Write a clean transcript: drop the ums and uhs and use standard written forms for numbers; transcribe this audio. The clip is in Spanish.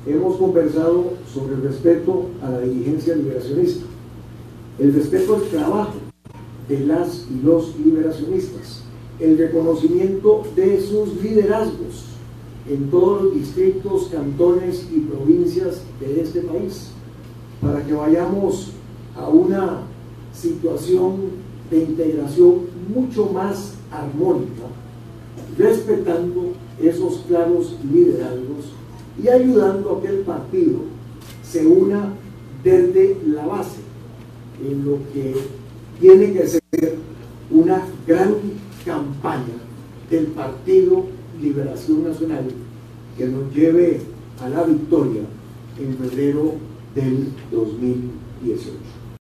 hemos conversado sobre el respeto a la dirigencia liberacionista, el respeto al trabajo de las y los liberacionistas, el reconocimiento de sus liderazgos en todos los distritos, cantones y provincias de este país, para que vayamos a una situación de integración mucho más armónica, respetando esos claros liderazgos y ayudando a que el partido se una desde la base en lo que tiene que ser una gran campaña del Partido Liberación Nacional que nos lleve a la victoria en febrero del 2018.